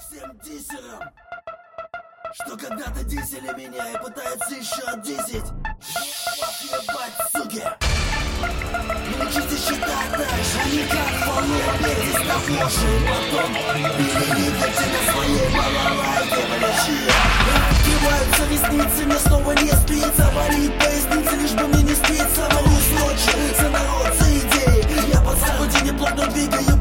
всем дисерам, что когда-то дисели меня и пытаются еще отдисить. Вас ебать, суки! Научитесь считать дальше, а не как полуобеди с тобой. Потом перевидите на своей балалайке, блядь. Открываются ресницы, мне снова не спится. Болит поясница, лишь бы мне не спится. Молюсь ночью за народ, за идеи. Я под западе неплотно двигаю.